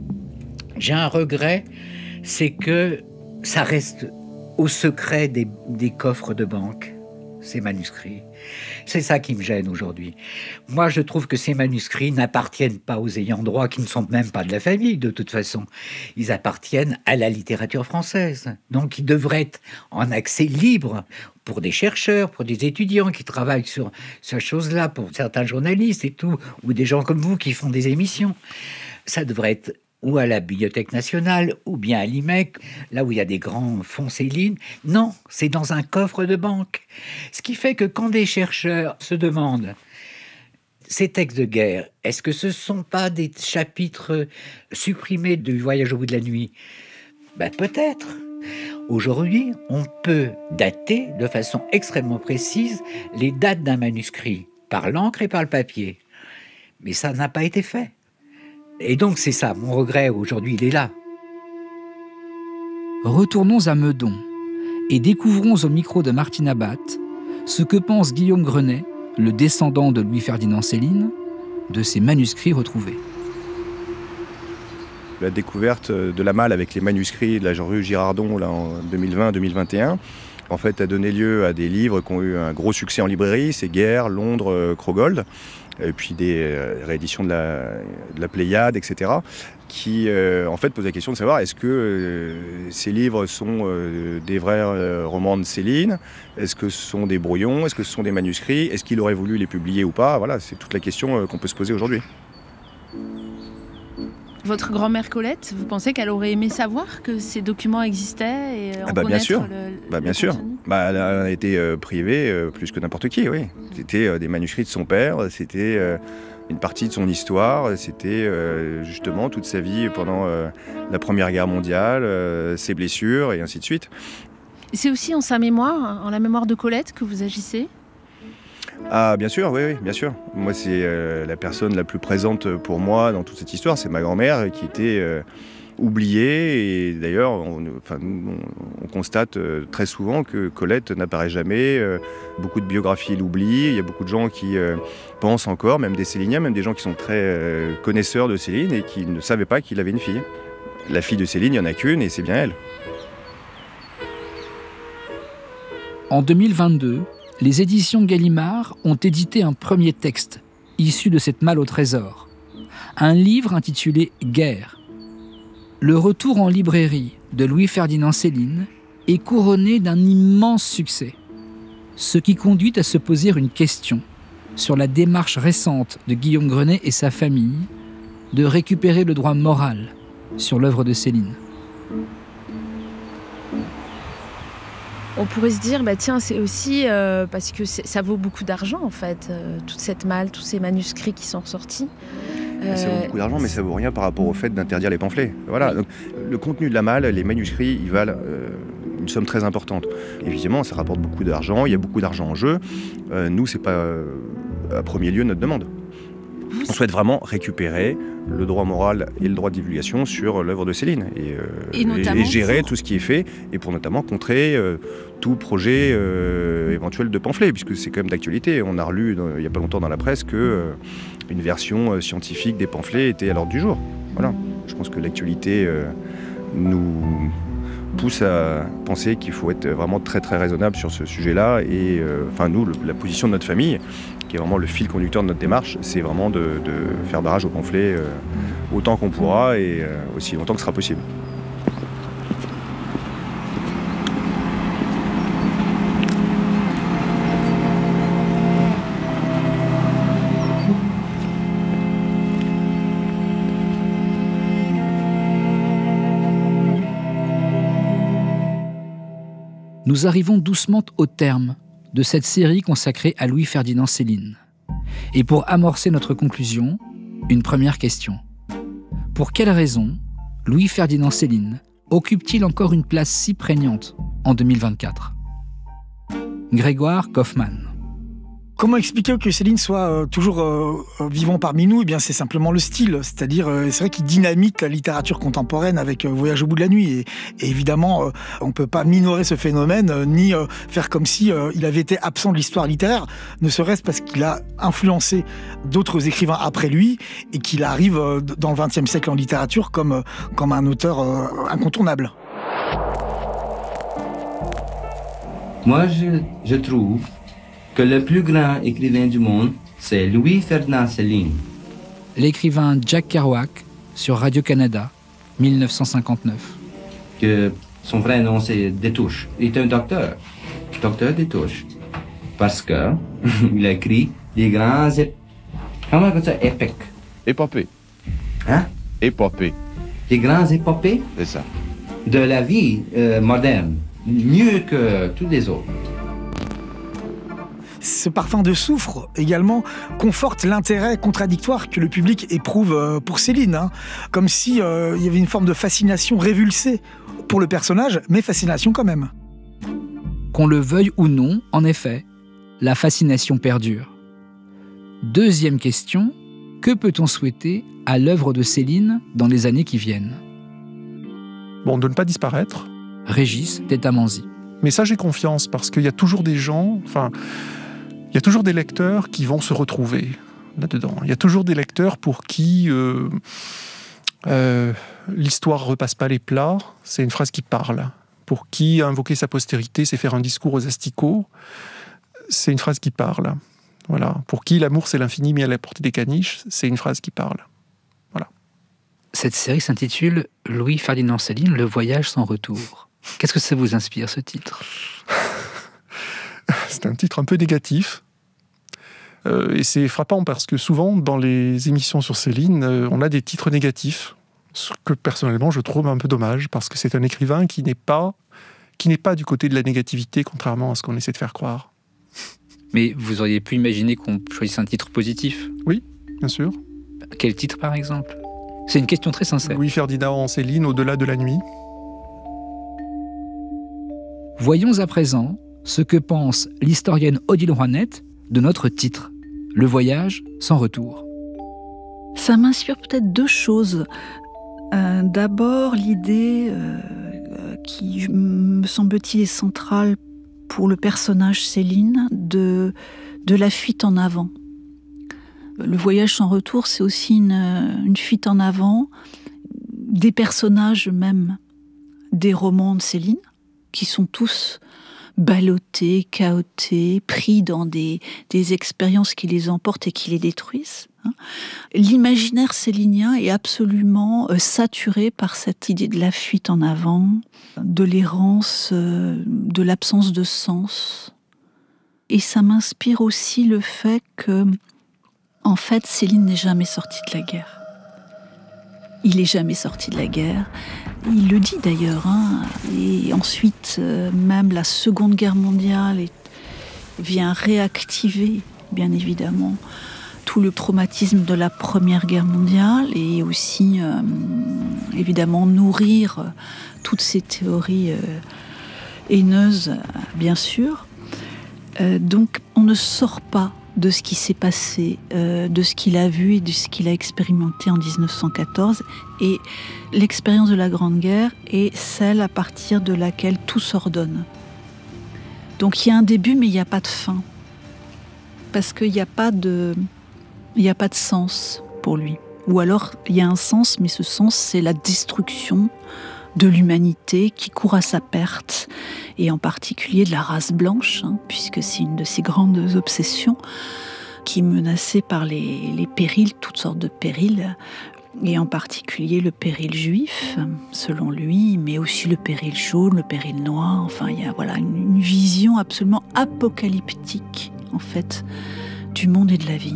c'est que ça reste au secret des coffres de banque, ces manuscrits. C'est ça qui me gêne aujourd'hui. Moi, je trouve que ces manuscrits n'appartiennent pas aux ayants droit, qui ne sont même pas de la famille, de toute façon. Ils appartiennent à la littérature française. Donc, ils devraient être en accès libre pour des chercheurs, pour des étudiants qui travaillent sur ces choses-là, pour certains journalistes et tout, ou des gens comme vous qui font des émissions. Ça devrait être ou à la Bibliothèque nationale, ou bien à l'IMEC, là où il y a des grands fonds Céline. Non, c'est dans un coffre de banque. Ce qui fait que quand des chercheurs se demandent ces textes de guerre, est-ce que ce ne sont pas des chapitres supprimés du Voyage au bout de la nuit? Peut-être. Aujourd'hui, on peut dater de façon extrêmement précise les dates d'un manuscrit, par l'encre et par le papier. Mais ça n'a pas été fait. Et donc c'est ça, mon regret aujourd'hui, il est là. Retournons à Meudon et découvrons au micro de Martine Abat ce que pense Guillaume Grenet, le descendant de Louis-Ferdinand Céline, de ces manuscrits retrouvés. La découverte de la malle avec les manuscrits de la rue Girardon là, en 2020-2021 en fait, a donné lieu à des livres qui ont eu un gros succès en librairie, c'est Guerre, Londres, Krogold, et puis des rééditions de la Pléiade, etc., qui en fait posent la question de savoir est-ce que ces livres sont des vrais romans de Céline, est-ce que ce sont des brouillons, est-ce que ce sont des manuscrits, est-ce qu'il aurait voulu les publier ou pas, voilà, c'est toute la question qu'on peut se poser aujourd'hui. Votre grand-mère Colette, vous pensez qu'elle aurait aimé savoir que ces documents existaient et en bien sûr. Bien sûr. Elle a été privée plus que n'importe qui, oui. C'était des manuscrits de son père, c'était une partie de son histoire, c'était justement toute sa vie pendant la Première Guerre mondiale, ses blessures et ainsi de suite. C'est aussi en sa mémoire, en la mémoire de Colette, que vous agissez ? Ah, bien sûr, oui, bien sûr. Moi, c'est la personne la plus présente pour moi dans toute cette histoire. C'est ma grand-mère qui était oubliée. Et d'ailleurs, on constate très souvent que Colette n'apparaît jamais. Beaucoup de biographies l'oublient. Il y a beaucoup de gens qui pensent encore, même des Céliniens, même des gens qui sont très connaisseurs de Céline et qui ne savaient pas qu'il avait une fille. La fille de Céline, il n'y en a qu'une et c'est bien elle. En 2022, les éditions Gallimard ont édité un premier texte, issu de cette malle au trésor. Un livre intitulé « Guerre ». Le retour en librairie de Louis-Ferdinand Céline est couronné d'un immense succès. Ce qui conduit à se poser une question. sur la démarche récente de Guillaume Grenet et sa famille de récupérer le droit moral sur l'œuvre de Céline. On pourrait se dire, tiens, c'est aussi parce que ça vaut beaucoup d'argent, en fait, toute cette malle, tous ces manuscrits qui sont ressortis. Ça vaut beaucoup d'argent, mais ça vaut rien par rapport au fait d'interdire les pamphlets. Voilà. Donc, le contenu de la malle, les manuscrits, ils valent une somme très importante. Évidemment, ça rapporte beaucoup d'argent, il y a beaucoup d'argent en jeu. Nous, c'est pas à premier lieu notre demande. On souhaite vraiment récupérer le droit moral et le droit de divulgation sur l'œuvre de Céline et gérer tout ce qui est fait et pour notamment contrer tout projet éventuel de pamphlet puisque c'est quand même d'actualité. On a relu il n'y a pas longtemps dans la presse que une version scientifique des pamphlets était à l'ordre du jour. Voilà. Je pense que l'actualité nous pousse à penser qu'il faut être vraiment très très raisonnable sur ce sujet-là et nous, la position de notre famille qui est vraiment le fil conducteur de notre démarche, c'est vraiment de faire barrage aux pamphlets autant qu'on pourra et aussi longtemps que ce sera possible. Nous arrivons doucement au terme de cette série consacrée à Louis-Ferdinand Céline. Et pour amorcer notre conclusion, une première question. Pour quelle raison Louis-Ferdinand Céline occupe-t-il encore une place si prégnante en 2024 ? Grégoire Kaufmann. Comment expliquer que Céline soit toujours vivant parmi nous ? Eh bien, c'est simplement le style. C'est-à-dire, c'est vrai qu'il dynamite la littérature contemporaine avec Voyage au bout de la nuit. Et évidemment, on ne peut pas minorer ce phénomène, ni faire comme si il avait été absent de l'histoire littéraire, ne serait-ce parce qu'il a influencé d'autres écrivains après lui et qu'il arrive dans le XXe siècle en littérature comme un auteur incontournable. Moi, je trouve que le plus grand écrivain du monde, c'est Louis-Ferdinand Céline. L'écrivain Jack Kerouac sur Radio-Canada, 1959. Que son vrai nom, c'est Détouche. Il est un docteur Détouche. Parce que il a écrit des grands... Comment on appelle ça? Épiques. Épopées. Hein? Épopées. Des grands épopées? C'est ça. De la vie moderne. Mieux que tous les autres. Ce parfum de soufre, également, conforte l'intérêt contradictoire que le public éprouve pour Céline. Comme si il y avait une forme de fascination révulsée pour le personnage, mais fascination quand même. Qu'on le veuille ou non, en effet, la fascination perdure. Deuxième question, que peut-on souhaiter à l'œuvre de Céline dans les années qui viennent ? Bon, de ne pas disparaître. Régis Tetamanzi. Mais ça, j'ai confiance, parce qu'il y a toujours des gens... Il y a toujours des lecteurs qui vont se retrouver là-dedans. Il y a toujours des lecteurs pour qui l'histoire repasse pas les plats, c'est une phrase qui parle. Pour qui invoquer sa postérité, c'est faire un discours aux asticots, c'est une phrase qui parle. Voilà. Pour qui l'amour, c'est l'infini mis à la portée des caniches, c'est une phrase qui parle. Voilà. Cette série s'intitule Louis-Ferdinand Céline, le voyage sans retour. Qu'est-ce que ça vous inspire, ce titre ? C'est un titre un peu négatif. Et c'est frappant parce que souvent, dans les émissions sur Céline, on a des titres négatifs. Ce que personnellement, je trouve un peu dommage parce que c'est un écrivain qui n'est pas du côté de la négativité, contrairement à ce qu'on essaie de faire croire. Mais vous auriez pu imaginer qu'on choisisse un titre positif ? Oui, bien sûr. Quel titre, par exemple ? C'est une question très sincère. Louis-Ferdinand Céline, Au-delà de la nuit. Voyons à présent ce que pense l'historienne Odile Roinette de notre titre, Le voyage sans retour. Ça m'inspire peut-être deux choses. D'abord, l'idée qui, me semble-t-il, est centrale pour le personnage Céline, de la fuite en avant. Le voyage sans retour, c'est aussi une fuite en avant des personnages même des romans de Céline, qui sont tous ballottés, chaotés, pris dans des expériences qui les emportent et qui les détruisent. L'imaginaire célinien est absolument saturé par cette idée de la fuite en avant, de l'errance, de l'absence de sens. Et ça m'inspire aussi le fait que, en fait, Céline n'est jamais sorti de la guerre. Il n'est jamais sorti de la guerre. Il le dit d'ailleurs. Et ensuite, même la Seconde Guerre mondiale vient réactiver, bien évidemment, tout le traumatisme de la Première Guerre mondiale et aussi, évidemment, nourrir toutes ces théories haineuses, bien sûr. Donc, on ne sort pas de ce qui s'est passé, de ce qu'il a vu et de ce qu'il a expérimenté en 1914. Et l'expérience de la Grande Guerre est celle à partir de laquelle tout s'ordonne. Donc il y a un début, mais il n'y a pas de fin. Parce qu'il n'y a pas de sens pour lui. Ou alors, il y a un sens, mais ce sens, c'est la destruction de l'humanité qui court à sa perte, et en particulier de la race blanche, puisque c'est une de ses grandes obsessions, qui est menacée par les périls, toutes sortes de périls, et en particulier le péril juif, selon lui, mais aussi le péril jaune, le péril noir. Enfin, il y a une vision absolument apocalyptique, en fait, du monde et de la vie.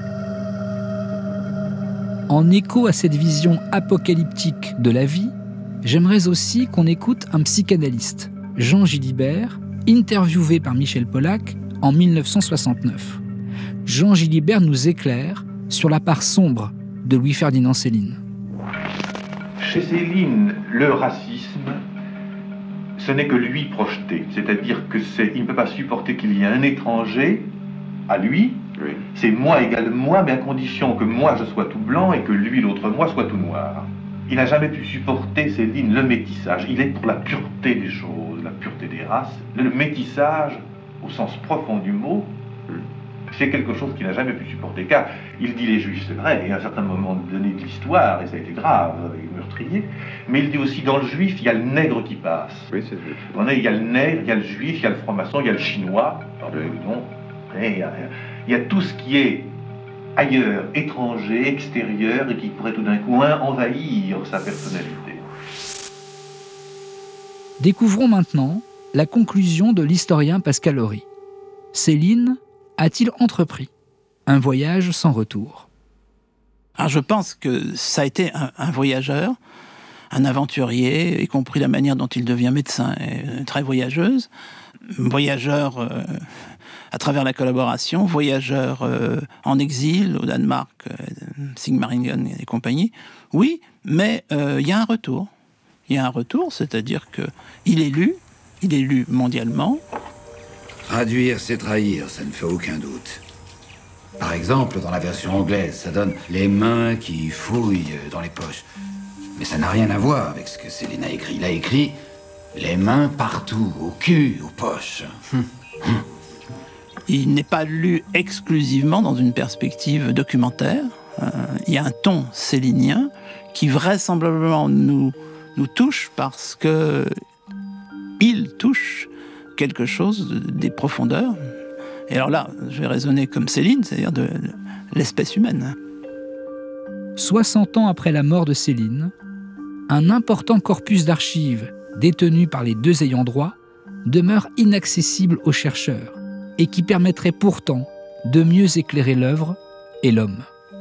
En écho à cette vision apocalyptique de la vie, j'aimerais aussi qu'on écoute un psychanalyste, Jean Gilibert, interviewé par Michel Pollack en 1969. Jean Gilibert nous éclaire sur la part sombre de Louis-Ferdinand Céline. Chez Céline, le racisme, ce n'est que lui projeté. C'est-à-dire qu'il ne peut pas supporter qu'il y ait un étranger à lui. Oui. C'est moi égale moi, mais à condition que moi je sois tout blanc et que lui, l'autre moi, soit tout noir. Il n'a jamais pu supporter, Céline, le métissage. Il est pour la pureté des choses, la pureté des races. Le métissage, au sens profond du mot, c'est quelque chose qu'il n'a jamais pu supporter. Car il dit les juifs, c'est vrai, et à un certain moment donné de l'histoire, et ça a été grave, et meurtrier, mais il dit aussi, dans le juif, il y a le nègre qui passe. Oui, c'est vrai. Il y a le nègre, il y a le juif, il y a le franc-maçon, il y a le chinois, pardon, il y a tout ce qui est ailleurs, étranger, extérieur, et qui pourrait tout d'un coup envahir sa personnalité. Découvrons maintenant la conclusion de l'historien Pascal Horry. Céline a-t-il entrepris un voyage sans retour ? Alors je pense que ça a été un voyageur, un aventurier, y compris la manière dont il devient médecin est très voyageuse. Voyageur à travers la collaboration, voyageur en exil au Danemark, Sigmaringen et compagnie. Oui, mais il y a un retour. Il y a un retour, c'est-à-dire qu'il est lu mondialement. Traduire, c'est trahir, ça ne fait aucun doute. Par exemple, dans la version anglaise, ça donne les mains qui fouillent dans les poches. Mais ça n'a rien à voir avec ce que Céline a écrit. Il a écrit les mains partout, au cul, aux poches. Il n'est pas lu exclusivement dans une perspective documentaire. Il y a un ton célinien qui vraisemblablement nous touche parce que il touche quelque chose des profondeurs. Et alors là, je vais raisonner comme Céline, c'est-à-dire de l'espèce humaine. 60 ans après la mort de Céline, un important corpus d'archives détenu par les deux ayants droit demeure inaccessible aux chercheurs et qui permettrait pourtant de mieux éclairer l'œuvre et l'homme.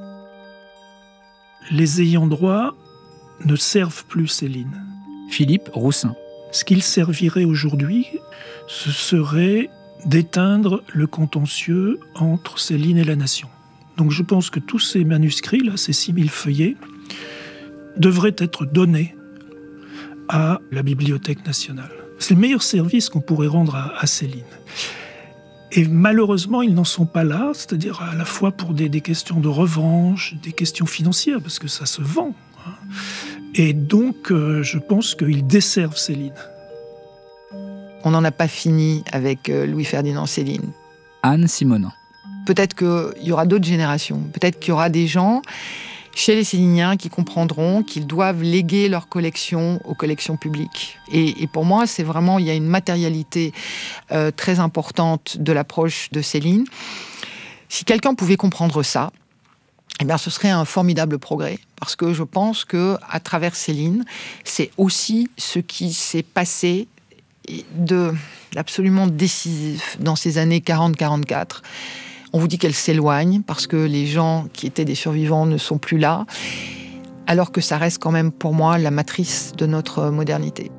Les ayants droit ne servent plus Céline. Philippe Roussin. Ce qu'il servirait aujourd'hui, ce serait d'éteindre le contentieux entre Céline et la nation. Donc je pense que tous ces manuscrits, là, ces 6000 feuillets, devraient être donnés à la Bibliothèque nationale. C'est le meilleur service qu'on pourrait rendre à Céline. Et malheureusement, ils n'en sont pas là, c'est-à-dire à la fois pour des questions de revanche, des questions financières, parce que ça se vend. Et donc, je pense qu'ils desservent Céline. On n'en a pas fini avec Louis-Ferdinand Céline. Anne Simonin. Peut-être qu'il y aura d'autres générations. Peut-être qu'il y aura des gens chez les Céliniens qui comprendront qu'ils doivent léguer leur collection aux collections publiques. Et pour moi, c'est vraiment, il y a une matérialité très importante de l'approche de Céline. Si quelqu'un pouvait comprendre ça, eh bien, ce serait un formidable progrès. Parce que je pense qu'à travers Céline, c'est aussi ce qui s'est passé absolument décisif dans ces années 40-44. On vous dit qu'elle s'éloigne parce que les gens qui étaient des survivants ne sont plus là, alors que ça reste quand même pour moi la matrice de notre modernité.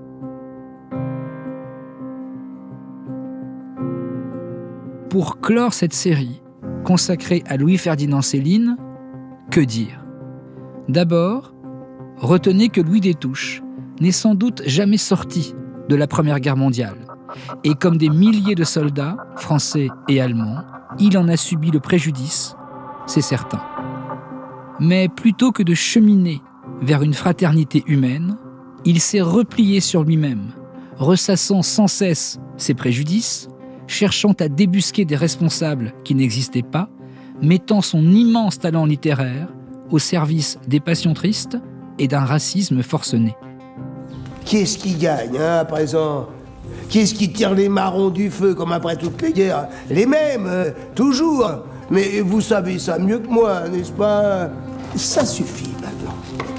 Pour clore cette série consacrée à Louis-Ferdinand Céline, que dire ? D'abord, retenez que Louis Destouches n'est sans doute jamais sorti de la Première Guerre mondiale. Et comme des milliers de soldats, français et allemands, il en a subi le préjudice, c'est certain. Mais plutôt que de cheminer vers une fraternité humaine, il s'est replié sur lui-même, ressassant sans cesse ses préjudices, cherchant à débusquer des responsables qui n'existaient pas, mettant son immense talent littéraire au service des passions tristes et d'un racisme forcené. Qui est-ce qui gagne, à présent ? Qui est-ce qui tire les marrons du feu comme après toutes les guerres ? Les mêmes, toujours. Mais vous savez ça mieux que moi, n'est-ce pas ? Ça suffit maintenant.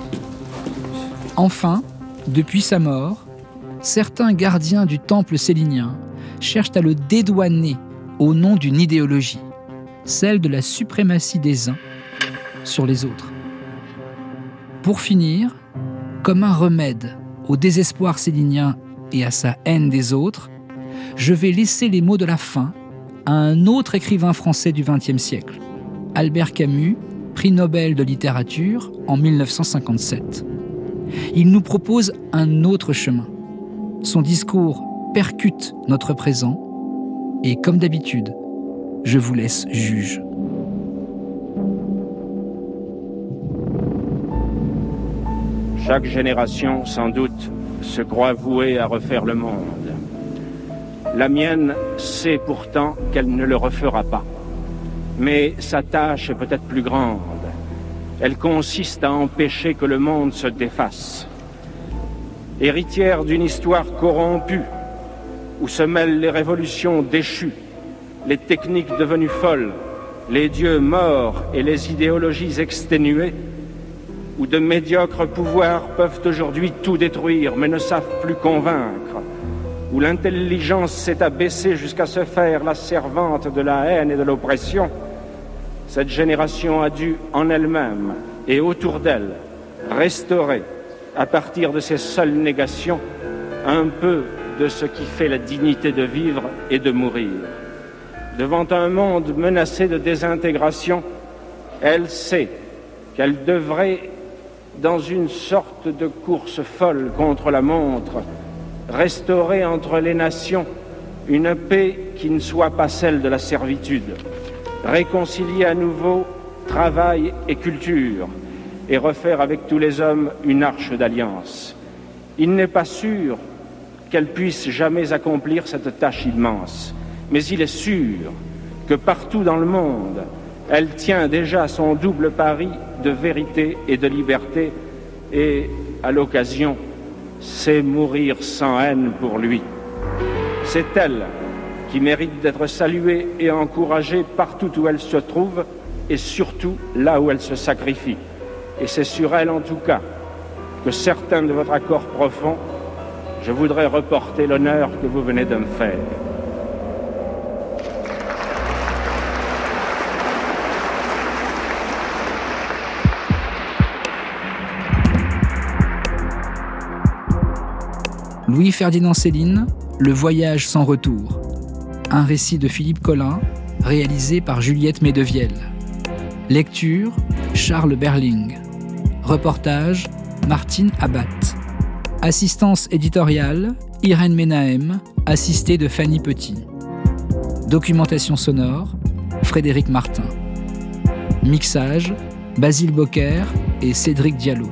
Enfin, depuis sa mort, certains gardiens du temple célinien cherchent à le dédouaner au nom d'une idéologie, celle de la suprématie des uns sur les autres. Pour finir, comme un remède au désespoir célinien et à sa haine des autres, je vais laisser les mots de la fin à un autre écrivain français du XXe siècle, Albert Camus, prix Nobel de littérature en 1957. Il nous propose un autre chemin. Son discours percute notre présent et, comme d'habitude, je vous laisse juge. Chaque génération, sans doute, se croit vouée à refaire le monde. La mienne sait pourtant qu'elle ne le refera pas. Mais sa tâche est peut-être plus grande. Elle consiste à empêcher que le monde se défasse. Héritière d'une histoire corrompue, où se mêlent les révolutions déchues, les techniques devenues folles, les dieux morts et les idéologies exténuées, où de médiocres pouvoirs peuvent aujourd'hui tout détruire, mais ne savent plus convaincre, où l'intelligence s'est abaissée jusqu'à se faire la servante de la haine et de l'oppression, cette génération a dû, en elle-même et autour d'elle, restaurer, à partir de ses seules négations, un peu de ce qui fait la dignité de vivre et de mourir. Devant un monde menacé de désintégration, elle sait qu'elle devrait, dans une sorte de course folle contre la montre, restaurer entre les nations une paix qui ne soit pas celle de la servitude, réconcilier à nouveau travail et culture, et refaire avec tous les hommes une arche d'alliance. Il n'est pas sûr qu'elle puisse jamais accomplir cette tâche immense, mais il est sûr que partout dans le monde, elle tient déjà son double pari de vérité et de liberté, et, à l'occasion, sait mourir sans haine pour lui. C'est elle qui mérite d'être saluée et encouragée partout où elle se trouve, et surtout là où elle se sacrifie. Et c'est sur elle, en tout cas, que certains de votre accord profond, je voudrais reporter l'honneur que vous venez de me faire. Louis-Ferdinand Céline, Le voyage sans retour. Un récit de Philippe Collin, réalisé par Juliette Medevielle. Lecture, Charles Berling. Reportage, Martine Abat. Assistance éditoriale, Irène Menahem, assistée de Fanny Petit. Documentation sonore, Frédéric Martin. Mixage, Basile Bocquer et Cédric Diallo.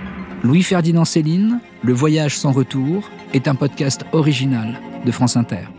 Louis-Ferdinand Céline, Le voyage sans retour, est un podcast original de France Inter.